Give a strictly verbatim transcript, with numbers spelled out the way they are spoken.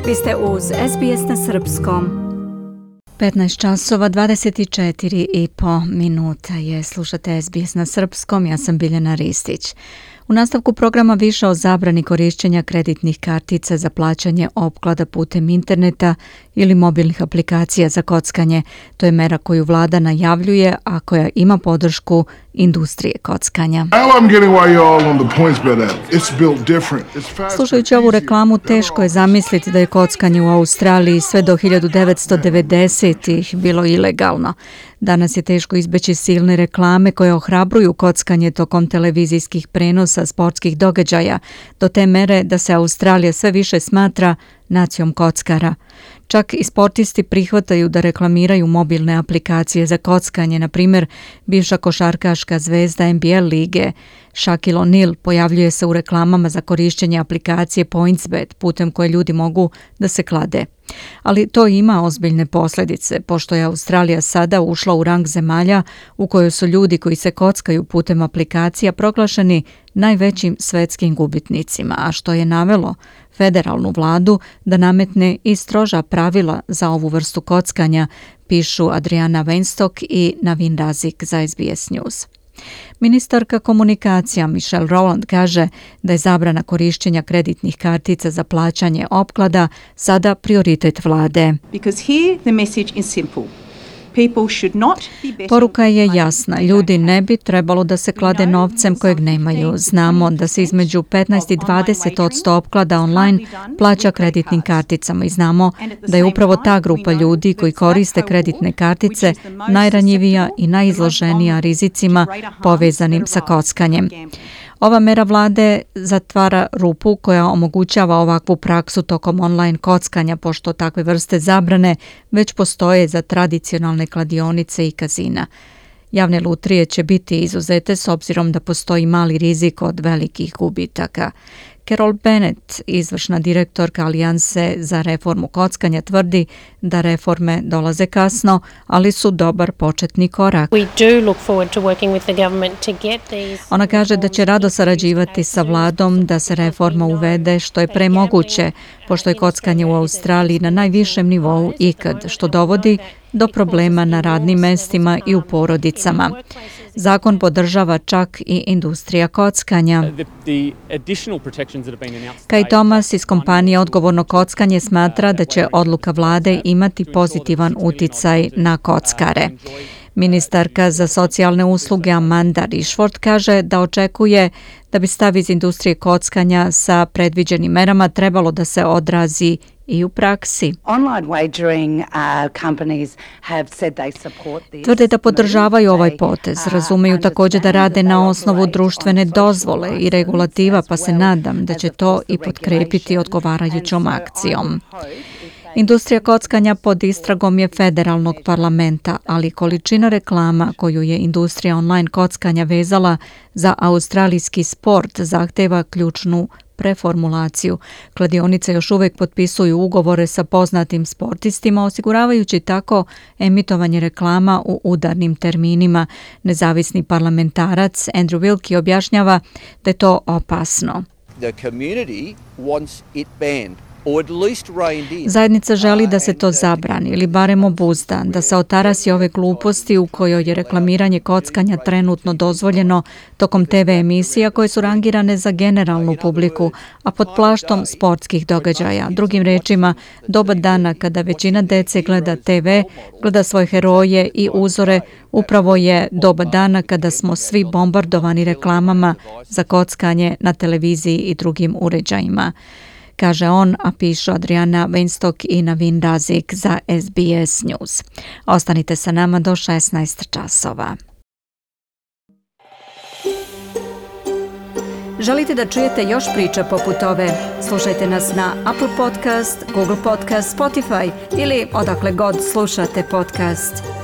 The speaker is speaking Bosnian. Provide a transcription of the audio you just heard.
Vi ste uz S B S na srpskom. petnaest časova dvadeset četiri i po minuta je. Slušate S B S na srpskom, ja sam Biljana Ristić. U nastavku programa više o zabrani korišćenja kreditnih kartica za plaćanje opklada putem interneta ili mobilnih aplikacija za kockanje. To je mera koju vlada najavljuje, a koja ima podršku industrije kockanja. Slušajući ovu reklamu, teško je zamisliti da je kockanje u Australiji sve do hiljadu devetsto devedesetih bilo ilegalno. Danas je teško izbeći silne reklame koje ohrabruju kockanje tokom televizijskih prenosa sportskih događaja, do te mere da se Australija sve više smatra nacijom kockara. Čak i sportisti prihvataju da reklamiraju mobilne aplikacije za kockanje. Na primjer, bivša košarkaška zvezda N B A lige Shaquille O'Neal pojavljuje se u reklamama za korišćenje aplikacije PointsBet, putem koje ljudi mogu da se klade. Ali to ima ozbiljne posljedice, pošto je Australija sada ušla u rang zemalja u kojoj su ljudi koji se kockaju putem aplikacija proglašeni najvećim svetskim gubitnicima, a što je navelo federalnu vladu da nametne i stroža pravila za ovu vrstu kockanja, pišu Adriana Weinstock i Navin Razik za S B S News. Ministarka komunikacija Michelle Rowland kaže da je zabrana korišćenja kreditnih kartica za plaćanje opklada sada prioritet vlade. Poruka je jasna. Ljudi ne bi trebalo da se klade novcem kojeg nemaju. Znamo da se između petnaest i dvadeset posto opklada online plaća kreditnim karticama i znamo da je upravo ta grupa ljudi koji koriste kreditne kartice najranjivija i najizloženija rizicima povezanim sa kockanjem. Ova mera vlade zatvara rupu koja omogućava ovakvu praksu tokom online kockanja, pošto takve vrste zabrane već postoje za tradicionalne kladionice i kazina. Javne lutrije će biti izuzete s obzirom da postoji mali rizik od velikih gubitaka. Carol Bennett, izvršna direktorka Alijanse za reformu kockanja, tvrdi da reforme dolaze kasno, ali su dobar početni korak. Ona kaže da će rado sarađivati sa vladom da se reforma uvede što je pre moguće, pošto je kockanje u Australiji na najvišem nivou ikad, što dovodi do problema na radnim mestima i u porodicama. Zakon podržava čak i industrija kockanja. Kai Thomas iz kompanije Odgovorno kockanje smatra da će odluka vlade imati pozitivan uticaj na kockare. Ministarka za socijalne usluge Amanda Rishford kaže da očekuje da bi stav iz industrije kockanja sa predviđenim merama trebalo da se odrazi i u praksi. Tvrde da podržavaju ovaj potez, razumeju također da rade na osnovu društvene dozvole i regulativa, pa se nadam da će to i potkrepiti odgovarajućom akcijom. Industrija kockanja pod istragom je federalnog parlamenta, ali količina reklama koju je industrija online kockanja vezala za australijski sport zahteva ključnu preformulaciju. Kladionice još uvijek potpisuju ugovore sa poznatim sportistima, osiguravajući tako emitovanje reklama u udarnim terminima. Nezavisni parlamentarac Andrew Wilkie objašnjava da je to opasno. The community wants it banned. Zajednica želi da se to zabrani ili barem obuzda, da se otarasi ove gluposti u kojoj je reklamiranje kockanja trenutno dozvoljeno tokom T V emisija koje su rangirane za generalnu publiku, a pod plaštom sportskih događaja. Drugim rečima, doba dana kada većina dece gleda T V, gleda svoje heroje i uzore, upravo je doba dana kada smo svi bombardovani reklamama za kockanje na televiziji i drugim uređajima, kaže on, a pišu Adriana Weinstock i Navin Razik za S B S News. Ostanite sa nama do šesnaest časova. Želite da čujete još priča poput ove? Slušajte nas na Apple Podcast, Google Podcast, Spotify ili odakle god slušate podcast.